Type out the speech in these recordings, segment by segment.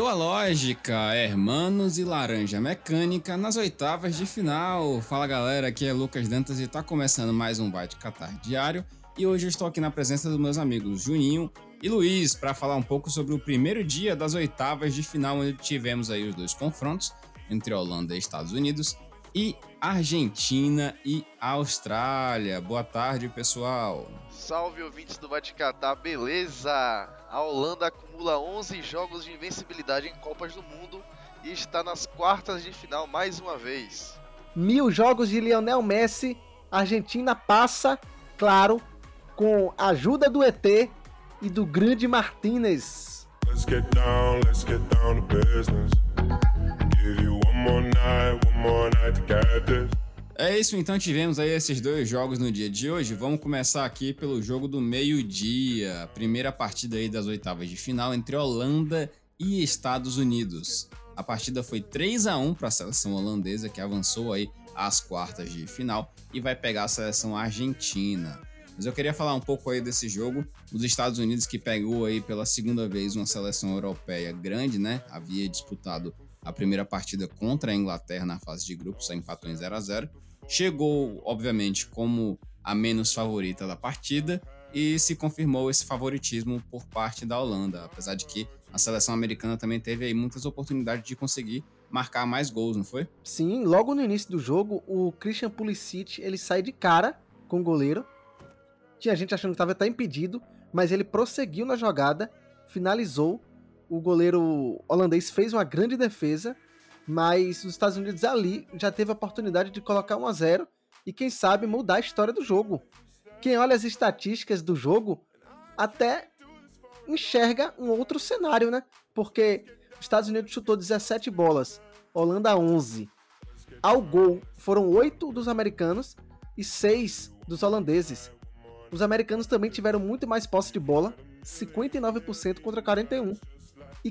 Boa lógica, hermanos e laranja mecânica nas oitavas de final. Fala galera, aqui é Lucas Dantas e tá começando mais um Bate Catar diário. E hoje eu estou aqui na presença dos meus amigos Juninho e Luiz para falar um pouco sobre o primeiro dia das oitavas de final, onde tivemos aí os dois confrontos entre Holanda e Estados Unidos e Argentina e Austrália. Boa tarde, pessoal. Salve, ouvintes do Bate Catar, beleza? A Holanda acumula 11 jogos de invencibilidade em Copas do Mundo e está nas quartas de final mais uma vez. 1000 jogos de Lionel Messi, a Argentina passa, claro, com a ajuda do ET e do grande Martínez. Let's get down to business. Give you one more night to get this. É isso, então tivemos aí esses dois jogos no dia de hoje. Vamos começar aqui pelo jogo do meio-dia. A primeira partida aí das oitavas de final entre Holanda e Estados Unidos. A partida foi 3-1 para a seleção holandesa, que avançou aí às quartas de final e vai pegar a seleção argentina. Mas eu queria falar um pouco aí desse jogo. Os Estados Unidos, que pegou aí pela segunda vez uma seleção europeia grande, né? Havia disputado a primeira partida contra a Inglaterra na fase de grupos, só empatou em 0-0. Chegou, obviamente, como a menos favorita da partida e se confirmou esse favoritismo por parte da Holanda, apesar de que a seleção americana também teve aí muitas oportunidades de conseguir marcar mais gols, não foi? Sim, logo no início do jogo, o Christian Pulisic, ele sai de cara com o goleiro. Tinha gente achando que estava até impedido, mas ele prosseguiu na jogada, finalizou. O goleiro holandês fez uma grande defesa, mas os Estados Unidos ali já teve a oportunidade de colocar 1-0 e, quem sabe, mudar a história do jogo. Quem olha as estatísticas do jogo até enxerga um outro cenário, né? Porque os Estados Unidos chutou 17 bolas, Holanda 11. Ao gol foram 8 dos americanos e 6 dos holandeses. Os americanos também tiveram muito mais posse de bola, 59% contra 41%. E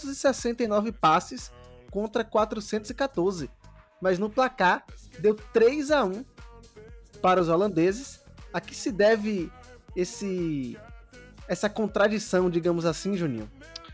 569 passes contra 414. Mas no placar deu 3-1 para os holandeses. A que se deve essa contradição, digamos assim, Juninho?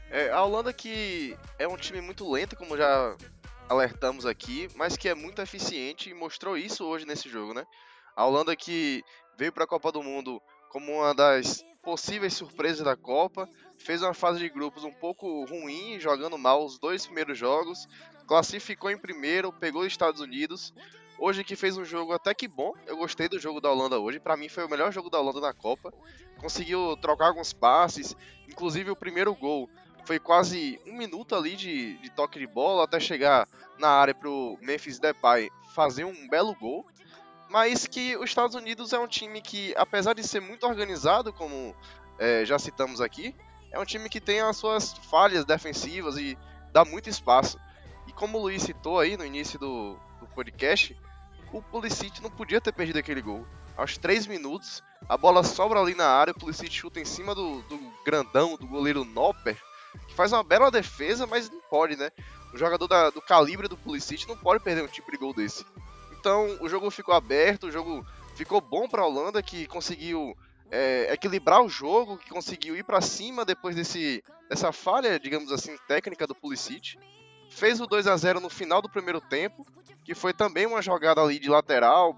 A Holanda, que é um time muito lento, como já alertamos aqui, mas que é muito eficiente e mostrou isso hoje nesse jogo, né? A Holanda, que veio para a Copa do Mundo como uma das possíveis surpresas da Copa, fez uma fase de grupos um pouco ruim, jogando mal os dois primeiros jogos, classificou em primeiro, pegou os Estados Unidos. Hoje que fez um jogo até que bom, eu gostei do jogo da Holanda hoje, para mim foi o melhor jogo da Holanda na Copa. Conseguiu trocar alguns passes, inclusive o primeiro gol foi quase um minuto ali de toque de bola até chegar na área pro Memphis Depay fazer um belo gol. Mas que os Estados Unidos é um time que, apesar de ser muito organizado, como já citamos aqui, é um time que tem as suas falhas defensivas e dá muito espaço. E como o Luiz citou aí no início do podcast, o Pulisic não podia ter perdido aquele gol. Aos 3 minutos, a bola sobra ali na área, o Pulisic chuta em cima do grandão, do goleiro Nopper, que faz uma bela defesa, mas não pode, né? O jogador do calibre do Pulisic não pode perder um tipo de gol desse. Então o jogo ficou aberto, o jogo ficou bom para a Holanda, que conseguiu equilibrar o jogo, que conseguiu ir para cima depois dessa falha, digamos assim, técnica do Pulisic. Fez o 2-0 no final do primeiro tempo, que foi também uma jogada ali de lateral,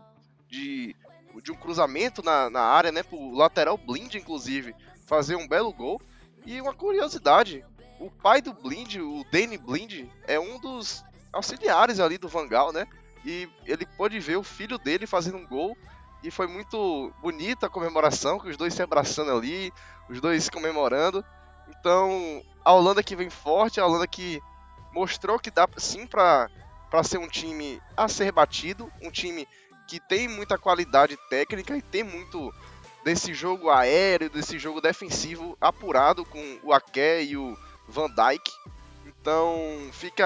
de um cruzamento na área, né, pro lateral Blind, inclusive, fazer um belo gol. E uma curiosidade, o pai do Blind, o Danny Blind, é um dos auxiliares ali do Van Gaal, né? E ele pôde ver o filho dele fazendo um gol, e foi muito bonita a comemoração, com os dois se abraçando ali, os dois comemorando. Então, a Holanda que vem forte, a Holanda que mostrou que dá sim para ser um time a ser batido, um time que tem muita qualidade técnica e tem muito desse jogo aéreo, desse jogo defensivo apurado com o Ake e o Van Dijk. Então, fica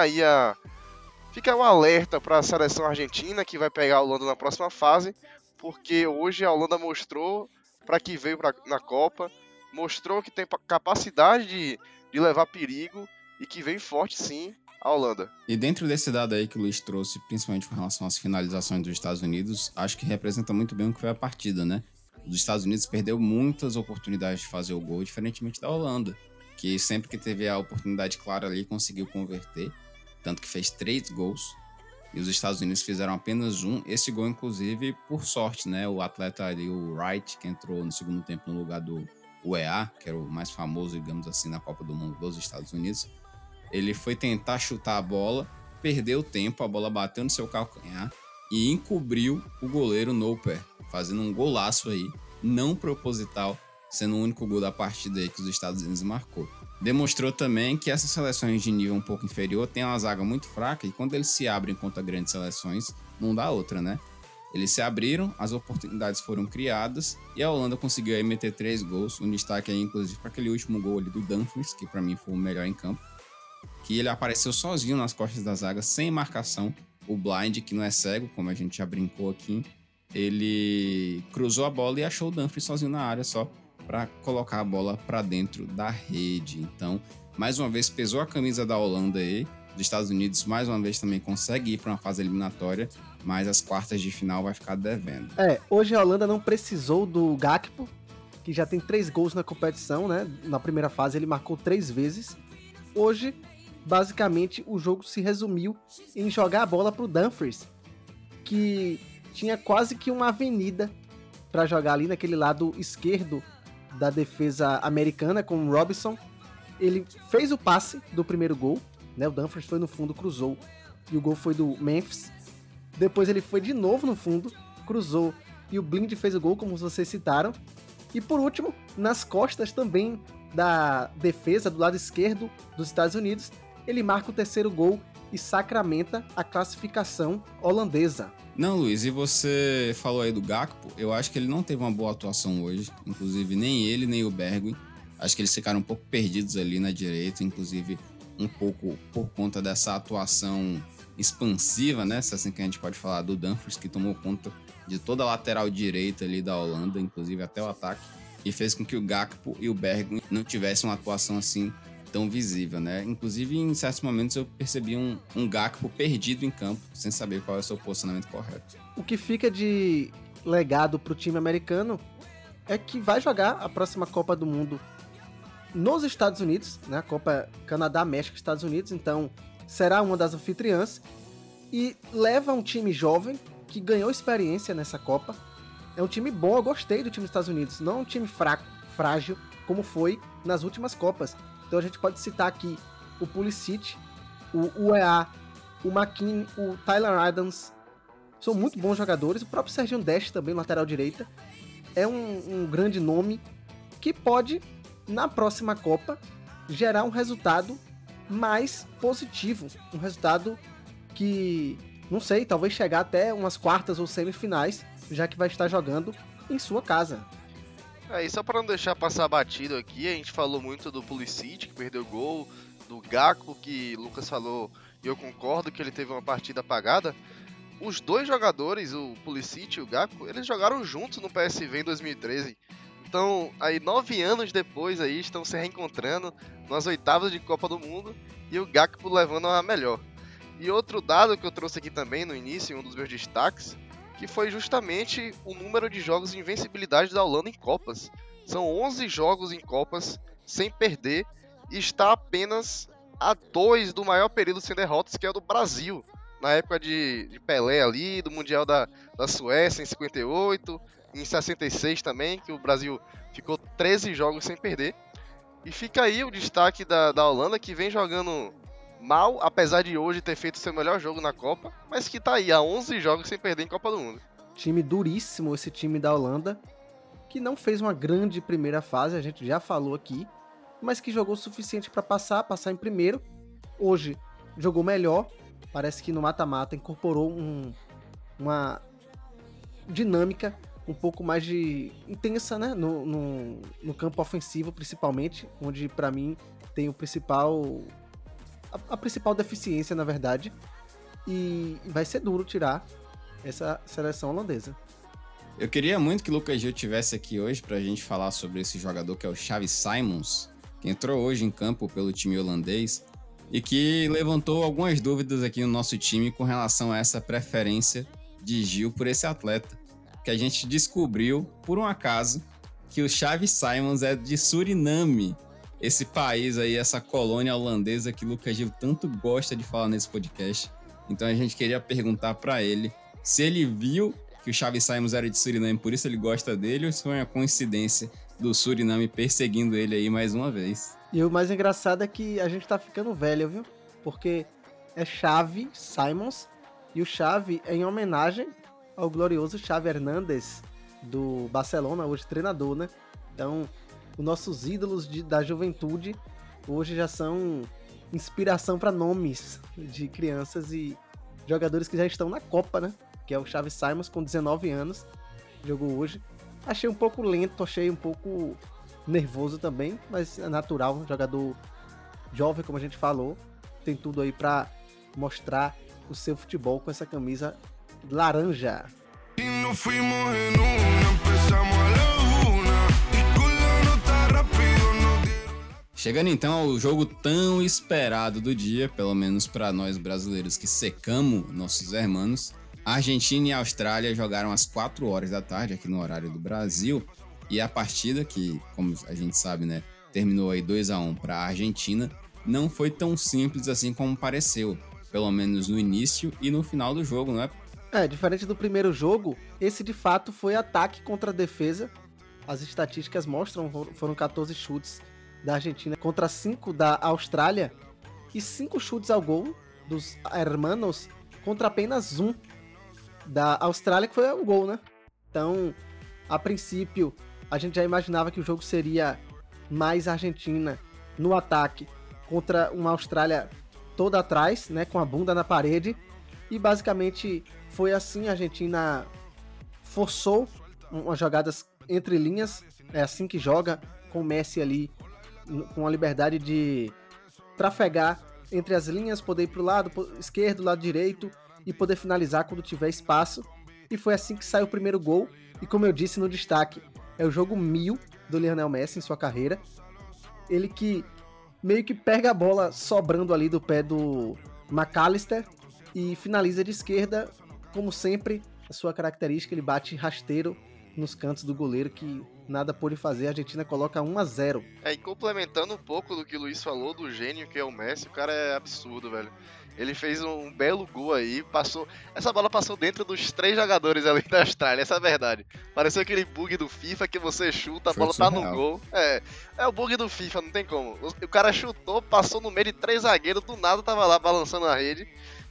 o alerta para a seleção argentina, que vai pegar a Holanda na próxima fase, porque hoje a Holanda mostrou para que veio na Copa, mostrou que tem capacidade de levar perigo e que vem forte sim a Holanda. E dentro desse dado aí que o Luiz trouxe, principalmente com relação às finalizações dos Estados Unidos, acho que representa muito bem o que foi a partida, né? Os Estados Unidos perdeu muitas oportunidades de fazer o gol, diferentemente da Holanda. que sempre que teve a oportunidade clara ali conseguiu converter, tanto que fez 3 gols. E os Estados Unidos fizeram apenas 1. Esse gol, inclusive, por sorte, né? O atleta ali, o Wright, que entrou no segundo tempo no lugar do UEA, que era o mais famoso, digamos assim, na Copa do Mundo dos Estados Unidos. Ele foi tentar chutar a bola, perdeu tempo, a bola bateu no seu calcanhar e encobriu o goleiro Noper, fazendo um golaço aí, não proposital, sendo o único gol da partida aí que os Estados Unidos marcou. Demonstrou também que essas seleções de nível um pouco inferior têm uma zaga muito fraca e quando eles se abrem contra grandes seleções, não dá outra, né? Eles se abriram, as oportunidades foram criadas e a Holanda conseguiu aí meter 3 gols. Um destaque aí, inclusive, para aquele último gol ali do Dumfries, que para mim foi o melhor em campo. Que ele apareceu sozinho nas costas da zaga, sem marcação. O Blind, que não é cego, como a gente já brincou aqui, ele cruzou a bola e achou o Dumfries sozinho na área só para colocar a bola para dentro da rede. Então, mais uma vez, pesou a camisa da Holanda aí. Dos Estados Unidos, mais uma vez, também consegue ir para uma fase eliminatória, mas as quartas de final vai ficar devendo. Hoje a Holanda não precisou do Gakpo, que já tem 3 gols na competição, né? Na primeira fase ele marcou 3 vezes. Hoje, basicamente, o jogo se resumiu em jogar a bola pro Dumfries, que tinha quase que uma avenida para jogar ali naquele lado esquerdo da defesa americana com o Robinson. Ele fez o passe do primeiro gol, né? O Dumfries foi no fundo, cruzou, e o gol foi do Memphis. Depois ele foi de novo no fundo, cruzou, e o Blind fez o gol, como vocês citaram. E por último, nas costas também da defesa do lado esquerdo dos Estados Unidos, ele marca o terceiro gol e sacramenta a classificação holandesa. Não, Luiz, e você falou aí do Gakpo, eu acho que ele não teve uma boa atuação hoje, inclusive nem ele, nem o Bergwijn. Acho que eles ficaram um pouco perdidos ali na direita, inclusive um pouco por conta dessa atuação expansiva, né, se assim que a gente pode falar, do Dumfries, que tomou conta de toda a lateral direita ali da Holanda, inclusive até o ataque, e fez com que o Gakpo e o Bergwijn não tivessem uma atuação assim tão visível, né? Inclusive, em certos momentos eu percebi um Gakpo perdido em campo, sem saber qual é o seu posicionamento correto. O que fica de legado pro time americano é que vai jogar a próxima Copa do Mundo nos Estados Unidos, né? A Copa Canadá, México, Estados Unidos, então será uma das anfitriãs e leva um time jovem que ganhou experiência nessa Copa. É um time bom, eu gostei do time dos Estados Unidos, não é um time fraco, frágil, como foi nas últimas Copas. Então a gente pode citar aqui o Pulisic, o UEA, o McKinney, o Tyler Adams. São muito bons jogadores. O próprio Sergião Dest também, lateral direita. É um grande nome que pode, na próxima Copa, gerar um resultado mais positivo. Um resultado que, não sei, talvez chegar até umas quartas ou semifinais, já que vai estar jogando em sua casa. E só para não deixar passar batido aqui, a gente falou muito do Pulisic, que perdeu gol, do Gakpo, que o Lucas falou, e eu concordo que ele teve uma partida apagada. Os dois jogadores, o Pulisic e o Gakpo, eles jogaram juntos no PSV em 2013. Então, aí 9 anos depois, aí estão se reencontrando nas oitavas de Copa do Mundo, e o Gakpo levando a melhor. E outro dado que eu trouxe aqui também no início, um dos meus destaques, que foi justamente o número de jogos de invencibilidade da Holanda em Copas. São 11 jogos em Copas sem perder e está apenas a 2 do maior período sem derrotas, que é o do Brasil, na época de Pelé ali, do Mundial da Suécia em 58, em 66 também, que o Brasil ficou 13 jogos sem perder. E fica aí o destaque da Holanda, que vem jogando mal, apesar de hoje ter feito seu melhor jogo na Copa, mas que tá aí há 11 jogos sem perder em Copa do Mundo. Time duríssimo esse time da Holanda, que não fez uma grande primeira fase, a gente já falou aqui, mas que jogou o suficiente para passar em primeiro. Hoje jogou melhor, parece que no mata-mata incorporou uma dinâmica um pouco mais intensa, né? No campo ofensivo, principalmente, onde para mim tem a principal deficiência, na verdade, e vai ser duro tirar essa seleção holandesa. Eu queria muito que o Lucas Gil estivesse aqui hoje pra gente falar sobre esse jogador que é o Xavi Simons, que entrou hoje em campo pelo time holandês e que levantou algumas dúvidas aqui no nosso time com relação a essa preferência de Gil por esse atleta, que a gente descobriu, por um acaso, que o Xavi Simons é de Suriname. esse país aí, essa colônia holandesa que o Lucas Gil tanto gosta de falar nesse podcast. Então a gente queria perguntar pra ele se ele viu que o Xavi Simons era de Suriname, por isso ele gosta dele, ou se foi uma coincidência do Suriname perseguindo ele aí mais uma vez. E o mais engraçado é que a gente tá ficando velho, viu? Porque é Xavi Simons e o Xavi é em homenagem ao glorioso Xavi Hernández do Barcelona, hoje treinador, né? Então, os nossos ídolos da juventude hoje já são inspiração para nomes de crianças e jogadores que já estão na Copa, né? Que é o Xavi Simons com 19 anos, jogou hoje. Achei um pouco lento, achei um pouco nervoso também, mas é natural, jogador jovem, como a gente falou, tem tudo aí para mostrar o seu futebol com essa camisa laranja. Chegando então ao jogo tão esperado do dia, pelo menos para nós brasileiros que secamos nossos hermanos, a Argentina e a Austrália jogaram às 4 horas da tarde aqui no horário do Brasil, e a partida, que como a gente sabe, né, terminou aí 2-1 para a Argentina, não foi tão simples assim como pareceu, pelo menos no início e no final do jogo, não é? Diferente do primeiro jogo, esse de fato foi ataque contra defesa. As estatísticas mostram, foram 14 chutes da Argentina contra 5 da Austrália e 5 chutes ao gol dos hermanos contra apenas 1 da Austrália, que foi o gol, né? Então, a princípio, a gente já imaginava que o jogo seria mais Argentina no ataque contra uma Austrália toda atrás, né, com a bunda na parede, e basicamente foi assim. A Argentina forçou umas jogadas entre linhas, é assim que joga, com o Messi ali com a liberdade de trafegar entre as linhas, poder ir pro lado esquerdo, lado direito e poder finalizar quando tiver espaço. E foi assim que saiu o primeiro gol. E como eu disse no destaque, é o jogo 1000 do Lionel Messi em sua carreira. Ele que meio que pega a bola sobrando ali do pé do McAllister e finaliza de esquerda, como sempre, a sua característica, ele bate rasteiro nos cantos do goleiro, que nada pôde fazer. A Argentina coloca 1-0. E complementando um pouco do que o Luiz falou, do gênio que é o Messi, o cara é absurdo, velho. Ele fez um belo gol aí, essa bola passou dentro dos 3 jogadores ali da Austrália, essa é a verdade. Pareceu aquele bug do FIFA que você chuta, a bola tá no gol. É o bug do FIFA, não tem como. O cara chutou, passou no meio de 3 zagueiros, do nada tava lá balançando a rede.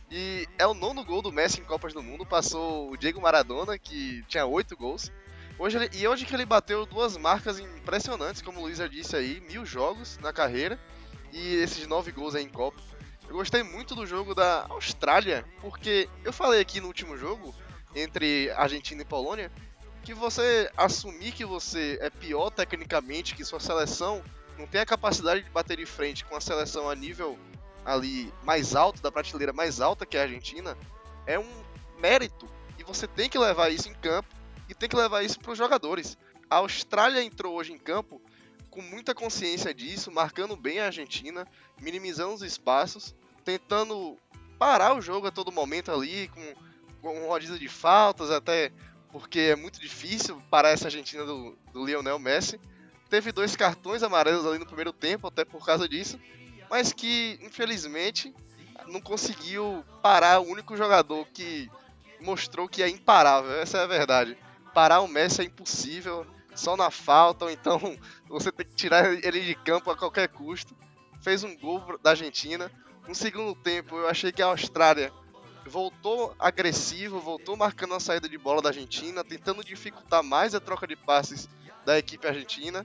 E é o 9º gol do Messi em Copas do Mundo, passou o Diego Maradona, que tinha 8 gols. Hoje que ele bateu 2 marcas impressionantes, como o Luiz já disse aí, 1000 jogos na carreira e esses 9 gols aí em Copa. Eu gostei muito do jogo da Austrália, porque eu falei aqui no último jogo, entre Argentina e Polônia, que você assumir que você é pior tecnicamente, que sua seleção não tem a capacidade de bater de frente com a seleção a nível ali mais alto, da prateleira mais alta que a Argentina, é um mérito, e você tem que levar isso em campo e tem que levar isso para os jogadores. A Austrália entrou hoje em campo com muita consciência disso, marcando bem a Argentina, minimizando os espaços, tentando parar o jogo a todo momento ali, com rodízio de faltas, até porque é muito difícil parar essa Argentina do Lionel Messi. Teve 2 cartões amarelos ali no primeiro tempo, até por causa disso, mas que, infelizmente, não conseguiu parar o único jogador que mostrou que é imparável. Essa é a verdade. Parar o Messi é impossível, só na falta, ou então você tem que tirar ele de campo a qualquer custo. Fez um gol da Argentina. No segundo tempo, eu achei que a Austrália voltou agressivo, voltou marcando a saída de bola da Argentina, tentando dificultar mais a troca de passes da equipe argentina.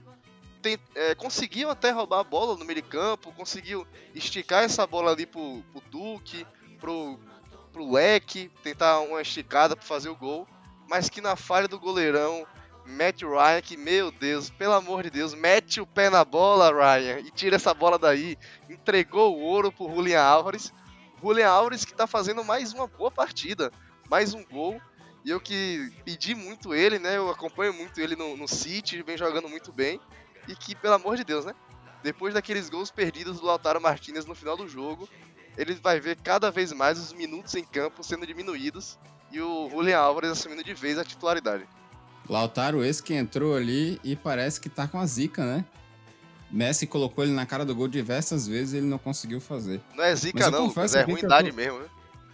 Conseguiu até roubar a bola no meio de campo, conseguiu esticar essa bola ali pro Duque, pro Leque, tentar uma esticada para fazer o gol, mas que na falha do goleirão, Matt Ryan, que, meu Deus, pelo amor de Deus, mete o pé na bola, Ryan, e tira essa bola daí, entregou o ouro pro Julián Álvares. Julián Álvares que tá fazendo mais uma boa partida, mais um gol, e eu que pedi muito ele, né, eu acompanho muito ele no City, ele vem jogando muito bem, e que, pelo amor de Deus, né, depois daqueles gols perdidos do Lautaro Martínez no final do jogo, ele vai ver cada vez mais os minutos em campo sendo diminuídos, e o Julián Álvares assumindo de vez a titularidade. Lautaro esse que entrou ali e parece que tá com a zica, né? Messi colocou ele na cara do gol diversas vezes e ele não conseguiu fazer. Não é Mas zica eu não, confesso Lucas, é aqui que ruindade eu tô- mesmo, viu?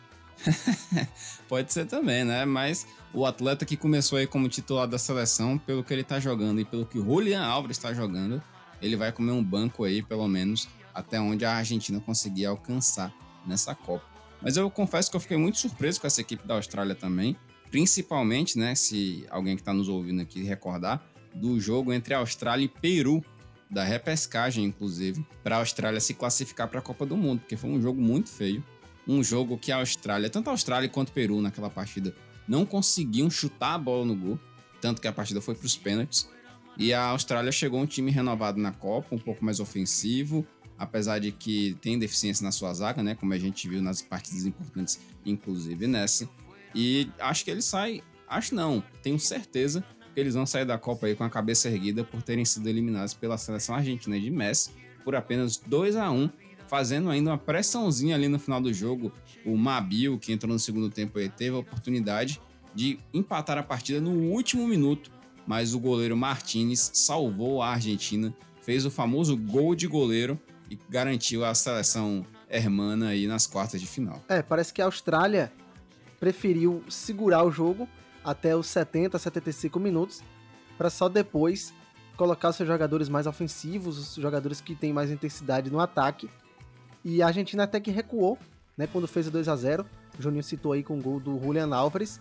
Pode ser também, né? Mas o atleta que começou aí como titular da seleção, pelo que ele tá jogando e pelo que o Julián Álvares tá jogando, ele vai comer um banco aí, pelo menos, até onde a Argentina conseguir alcançar nessa Copa. Mas eu confesso que eu fiquei muito surpreso com essa equipe da Austrália também, principalmente, né, se alguém que tá nos ouvindo aqui recordar, do jogo entre Austrália e Peru, da repescagem, inclusive, para a Austrália se classificar para a Copa do Mundo, porque foi um jogo muito feio. Um jogo que a Austrália, tanto a Austrália quanto o Peru naquela partida, não conseguiam chutar a bola no gol, tanto que a partida foi para os pênaltis. E a Austrália chegou um time renovado na Copa, um pouco mais ofensivo, apesar de que tem deficiência na sua zaga, né, como a gente viu nas partidas importantes, inclusive nessa. E acho que eles saem, acho não, tenho certeza que eles vão sair da Copa aí com a cabeça erguida por terem sido eliminados pela seleção argentina de Messi por apenas 2-1, fazendo ainda uma pressãozinha ali no final do jogo. O Mabil, que entrou no segundo tempo aí, teve a oportunidade de empatar a partida no último minuto, mas o goleiro Martínez salvou a Argentina, fez o famoso gol de goleiro e garantiu a seleção hermana aí nas quartas de final. Parece que a Austrália preferiu segurar o jogo até os 70, 75 minutos, para só depois colocar os seus jogadores mais ofensivos, os jogadores que têm mais intensidade no ataque. E a Argentina até que recuou, né, quando fez o 2-0. O Juninho citou aí com o gol do Julián Álvares.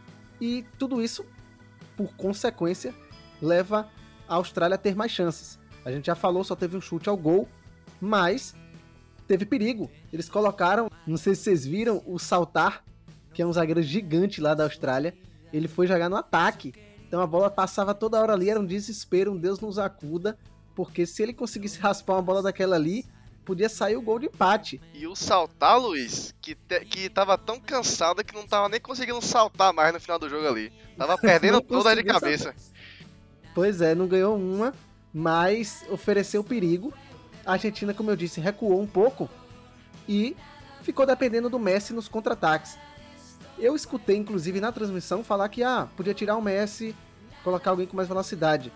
E tudo isso, por consequência, leva a Austrália a ter mais chances. A gente já falou, só teve um chute ao gol, mas teve perigo. Eles colocaram, não sei se vocês viram, o Saltar, que é um zagueiro gigante lá da Austrália. Ele foi jogar no ataque. Então a bola passava toda hora ali, era um desespero, um Deus nos acuda, porque se ele conseguisse raspar uma bola daquela ali, podia sair o gol de empate. E o saltar, Luiz, que tava tão cansado que não tava nem conseguindo saltar mais no final do jogo ali. Tava perdendo toda de cabeça. Pois é, não ganhou uma, mas ofereceu perigo. A Argentina, como eu disse, recuou um pouco e ficou dependendo do Messi nos contra-ataques. Eu escutei, inclusive, na transmissão falar que podia tirar o Messi, colocar alguém com mais velocidade.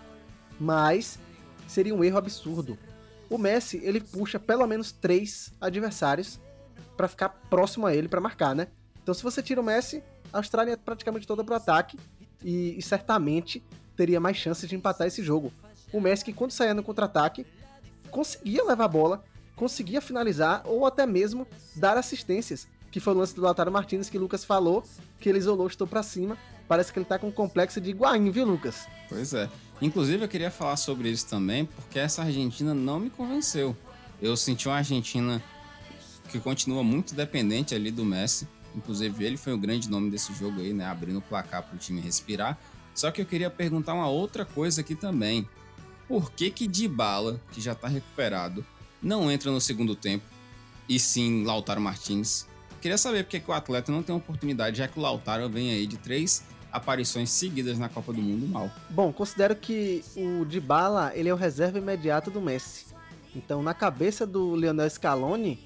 Mas seria um erro absurdo. O Messi, ele puxa pelo menos 3 adversários para ficar próximo a ele para marcar, né? Então, se você tira o Messi, a Austrália é praticamente toda pro ataque e certamente teria mais chances de empatar esse jogo. O Messi, que quando saía no contra-ataque, conseguia levar a bola, conseguia finalizar ou até mesmo dar assistências, que foi o lance do Lautaro Martínez que o Lucas falou, que ele isolou, estou pra cima. Parece que ele tá com um complexo de Higuaín, viu, Lucas? Pois é. Inclusive, eu queria falar sobre isso também, porque essa Argentina não me convenceu. Eu senti uma Argentina que continua muito dependente ali do Messi. Inclusive, ele foi o grande nome desse jogo aí, né? Abrindo o placar pro time respirar. Só que eu queria perguntar uma outra coisa aqui também. Por que Dybala, que já tá recuperado, não entra no segundo tempo, e sim Lautaro Martínez? Queria saber por que o atleta não tem oportunidade, já que o Lautaro vem aí de 3 aparições seguidas na Copa do Mundo mal. Bom, considero que o Dybala, ele é o reserva imediato do Messi. Então, na cabeça do Lionel Scaloni,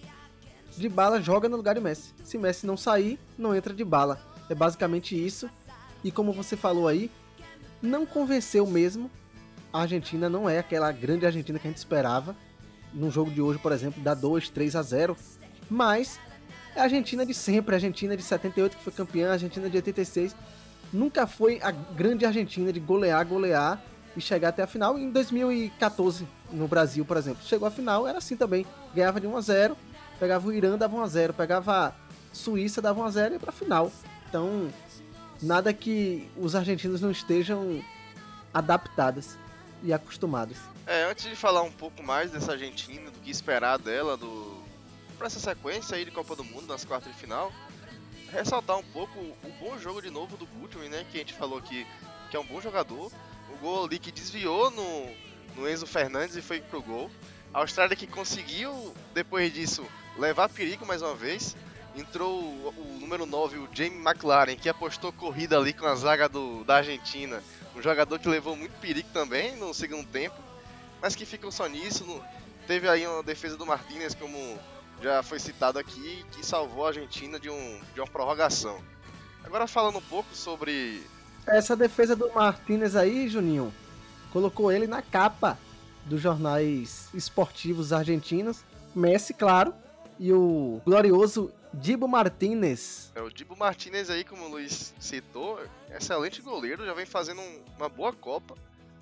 Dybala joga no lugar de Messi. Se Messi não sair, não entra Dybala. É basicamente isso. E como você falou aí, não convenceu mesmo. A Argentina não é aquela grande Argentina que a gente esperava. No jogo de hoje, por exemplo, dá 2-3-0. Mas é a Argentina de sempre, a Argentina de 78 que foi campeã, a Argentina de 86. Nunca foi a grande Argentina de golear e chegar até a final. Em 2014, no Brasil, por exemplo, chegou à final, era assim também. Ganhava de 1-0, pegava o Irã, dava 1-0, pegava a Suíça, dava 1-0 e ia pra final. Então, nada que os argentinos não estejam adaptados e acostumados. Antes de falar um pouco mais dessa Argentina, do que esperar dela, pra essa sequência aí de Copa do Mundo nas quartas de final, ressaltar um pouco o bom jogo de novo do Gutmann, né, que a gente falou que é um bom jogador. O gol ali que desviou no Enzo Fernandes e foi pro gol. A Austrália que conseguiu, depois disso, levar perigo mais uma vez. Entrou o número 9, o Jamie McLaren, que apostou corrida ali com a zaga da Argentina. Um jogador que levou muito perigo também no segundo tempo, mas que ficou só nisso. Teve aí uma defesa do Martínez, como já foi citado aqui, que salvou a Argentina de uma prorrogação. Agora falando um pouco sobre... Essa defesa do Martínez aí, Juninho, colocou ele na capa dos jornais esportivos argentinos. Messi, claro, e o glorioso Dibu Martínez. O Dibu Martínez aí, como o Luiz citou, excelente goleiro, já vem fazendo uma boa Copa.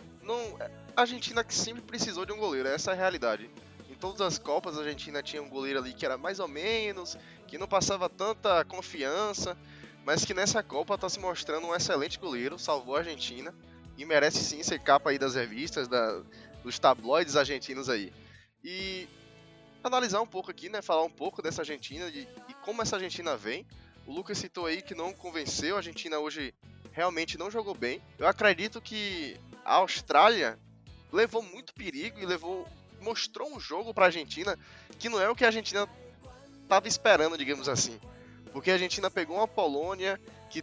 A Argentina que sempre precisou de um goleiro, essa é a realidade. Em todas as Copas a Argentina tinha um goleiro ali que era mais ou menos, que não passava tanta confiança, mas que nessa Copa está se mostrando um excelente goleiro, salvou a Argentina e merece sim ser capa aí das revistas, dos tabloides argentinos aí. E analisar um pouco aqui, né, falar um pouco dessa Argentina e como essa Argentina vem. O Lucas citou aí que não convenceu, a Argentina hoje realmente não jogou bem. Eu acredito que a Austrália levou muito perigo e mostrou um jogo para a Argentina que não é o que a Argentina estava esperando, digamos assim. Porque a Argentina pegou uma Polônia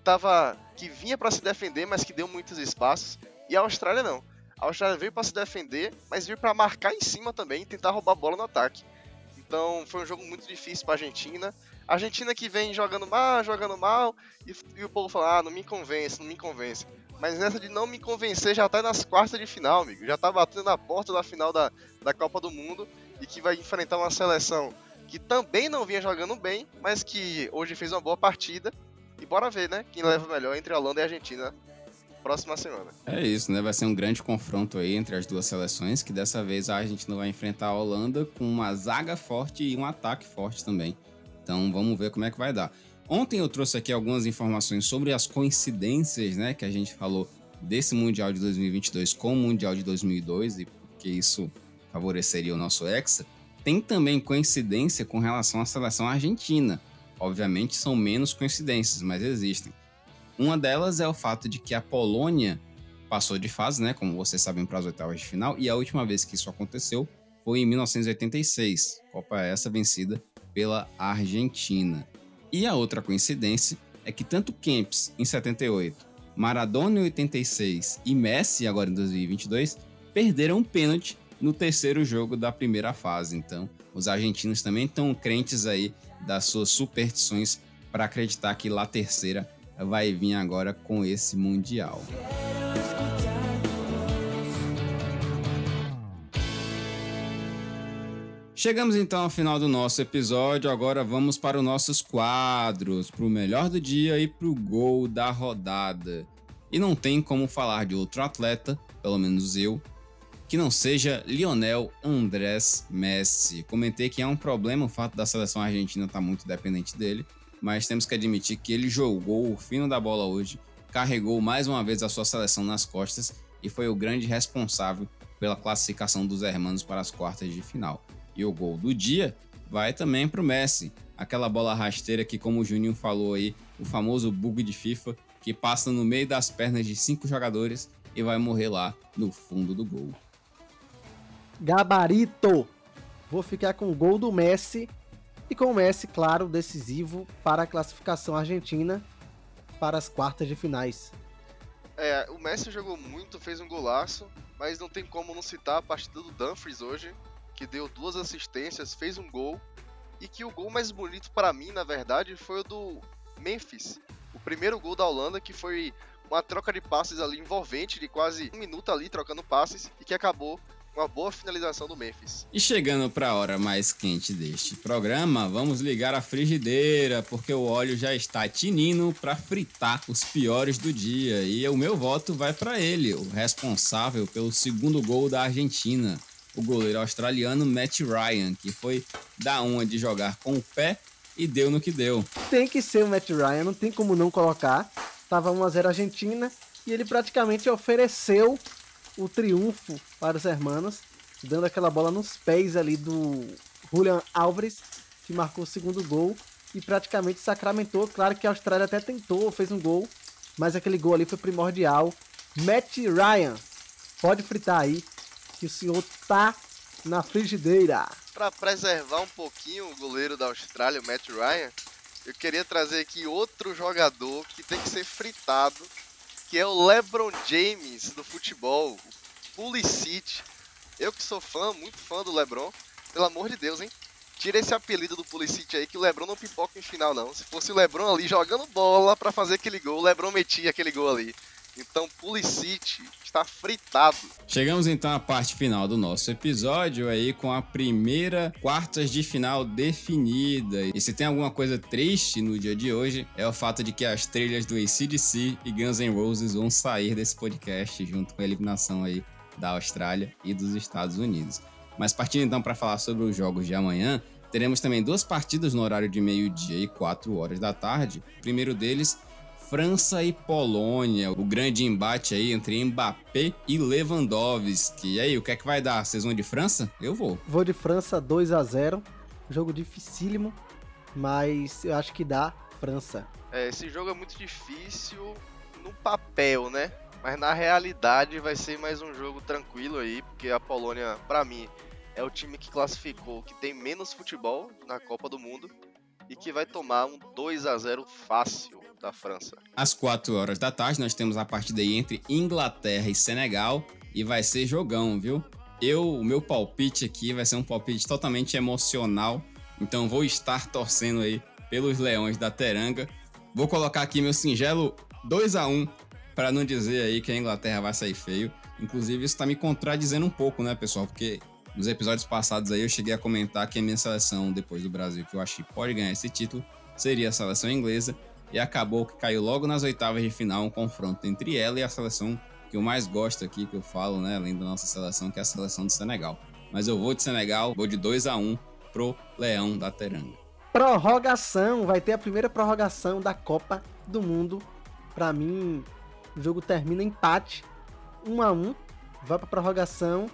que vinha para se defender, mas que deu muitos espaços, e a Austrália não. A Austrália veio para se defender, mas veio para marcar em cima também e tentar roubar a bola no ataque. Então foi um jogo muito difícil para a Argentina. A Argentina que vem jogando mal, e o povo fala, não me convence. Mas nessa de não me convencer já tá nas quartas de final, amigo. Já tá batendo na porta da final da Copa do Mundo e que vai enfrentar uma seleção que também não vinha jogando bem, mas que hoje fez uma boa partida. E bora ver, né? Quem leva melhor entre a Holanda e a Argentina próxima semana. É isso, né? Vai ser um grande confronto aí entre as duas seleções, que dessa vez a Argentina vai enfrentar a Holanda com uma zaga forte e um ataque forte também. Então vamos ver como é que vai dar. Ontem eu trouxe aqui algumas informações sobre as coincidências, né, que a gente falou desse Mundial de 2022 com o Mundial de 2002, e porque isso favoreceria o nosso Hexa. Tem também coincidência com relação à seleção argentina. Obviamente são menos coincidências, mas existem. Uma delas é o fato de que a Polônia passou de fase, né, como vocês sabem, para as oitavas de final, e a última vez que isso aconteceu foi em 1986, Copa essa vencida pela Argentina. E a outra coincidência é que tanto Kempis em 78, Maradona em 86 e Messi agora em 2022 perderam um pênalti no terceiro jogo da primeira fase. Então, os argentinos também estão crentes aí das suas superstições para acreditar que La Terceira vai vir agora com esse Mundial. Chegamos então ao final do nosso episódio, agora vamos para os nossos quadros, para o melhor do dia e para o gol da rodada. E não tem como falar de outro atleta, pelo menos eu, que não seja Lionel Andrés Messi. Comentei que é um problema o fato da seleção argentina estar muito dependente dele, mas temos que admitir que ele jogou o fino da bola hoje, carregou mais uma vez a sua seleção nas costas e foi o grande responsável pela classificação dos hermanos para as quartas de final. E o gol do dia vai também para o Messi. Aquela bola rasteira que, como o Juninho falou aí, o famoso bug de FIFA, que passa no meio das pernas de 5 jogadores e vai morrer lá no fundo do gol. Gabarito! Vou ficar com o gol do Messi e com o Messi, claro, decisivo para a classificação argentina para as quartas de finais. O Messi jogou muito, fez um golaço, mas não tem como não citar a partida do Dumfries hoje, que deu 2 assistências, fez um gol, e que o gol mais bonito para mim, na verdade, foi o do Memphis. O primeiro gol da Holanda, que foi uma troca de passes ali envolvente, de quase 1 minuto ali trocando passes, e que acabou com uma boa finalização do Memphis. E chegando para a hora mais quente deste programa, vamos ligar a frigideira, porque o óleo já está tinindo para fritar os piores do dia. E o meu voto vai para ele, o responsável pelo segundo gol da Argentina, o goleiro australiano Matt Ryan, que foi dar uma de jogar com o pé e deu no que deu. Tem que ser o Matt Ryan, não tem como não colocar. Tava 1-0 Argentina e ele praticamente ofereceu o triunfo para os hermanos, dando aquela bola nos pés ali do Julián Álvares, que marcou o segundo gol e praticamente sacramentou. Claro que a Austrália até tentou, fez um gol, mas aquele gol ali foi primordial. Matt Ryan, pode fritar aí, que o senhor tá na frigideira. Para preservar um pouquinho o goleiro da Austrália, o Matt Ryan, eu queria trazer aqui outro jogador que tem que ser fritado, que é o LeBron James do futebol, o Pulisic. Eu que sou muito fã do LeBron, pelo amor de Deus, hein? Tira esse apelido do Pulisic aí, que o LeBron não pipoca em final, não. Se fosse o LeBron ali jogando bola para fazer aquele gol, o LeBron metia aquele gol ali. Então Pulisic está fritado. Chegamos então à parte final do nosso episódio aí com a primeira quartas de final definida. E se tem alguma coisa triste no dia de hoje, é o fato de que as trilhas do AC/DC e Guns N' Roses vão sair desse podcast junto com a eliminação aí da Austrália e dos Estados Unidos. Mas partindo então para falar sobre os jogos de amanhã, teremos também 2 partidas no horário de meio-dia e 4 horas da tarde. O primeiro deles, França e Polônia, o grande embate aí entre Mbappé e Lewandowski. E aí, o que é que vai dar? Vocês vão de França? Eu vou. Vou de França 2-0, jogo dificílimo, mas eu acho que dá França. Esse jogo é muito difícil no papel, né? Mas na realidade vai ser mais um jogo tranquilo aí, porque a Polônia, pra mim, é o time que classificou, que tem menos futebol na Copa do Mundo e que vai tomar um 2-0 fácil da França. Às 4 horas da tarde nós temos a partida aí entre Inglaterra e Senegal e vai ser jogão, viu? O meu palpite aqui vai ser um palpite totalmente emocional, então vou estar torcendo aí pelos Leões da Teranga. Vou colocar aqui meu singelo 2-1 para não dizer aí que a Inglaterra vai sair feio. Inclusive isso tá me contradizendo um pouco, né, pessoal? Porque nos episódios passados aí eu cheguei a comentar que a minha seleção depois do Brasil, que eu acho que pode ganhar esse título, seria a seleção inglesa. E acabou que caiu logo nas oitavas de final um confronto entre ela e a seleção que eu mais gosto aqui, que eu falo, né, além da nossa seleção, que é a seleção do Senegal. Mas eu vou de Senegal, vou de 2-1 pro Leão da Teranga. Prorrogação, vai ter a primeira prorrogação da Copa do Mundo. Pra mim, o jogo termina empate, 1-1, vai pra prorrogação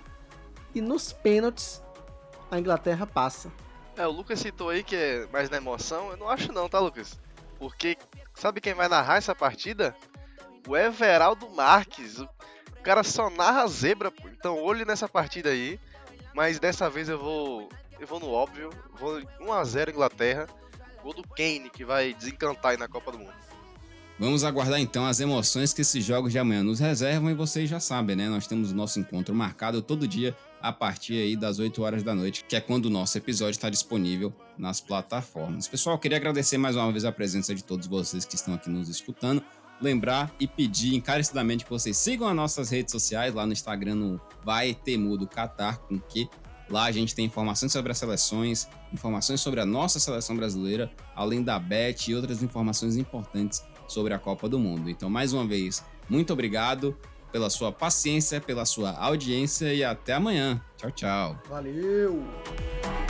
e nos pênaltis a Inglaterra passa. O Lucas citou aí que é mais na emoção, eu não acho não, tá, Lucas? Porque sabe quem vai narrar essa partida? O Everaldo Marques. O cara só narra zebra, pô. Então olhe nessa partida aí. Mas dessa vez eu vou no óbvio. Vou 1-0 Inglaterra. Gol do Kane, que vai desencantar aí na Copa do Mundo. Vamos aguardar então as emoções que esses jogos de amanhã nos reservam e vocês já sabem, né? Nós temos o nosso encontro marcado todo dia a partir aí das 8 horas da noite, que é quando o nosso episódio está disponível nas plataformas. Pessoal, queria agradecer mais uma vez a presença de todos vocês que estão aqui nos escutando. Lembrar e pedir encarecidamente que vocês sigam as nossas redes sociais, lá no Instagram, no Vai Temudo Catar, com que lá a gente tem informações sobre as seleções, informações sobre a nossa seleção brasileira, além da Bet e outras informações importantes sobre a Copa do Mundo. Então, mais uma vez, muito obrigado pela sua paciência, pela sua audiência e até amanhã. Tchau, tchau. Valeu!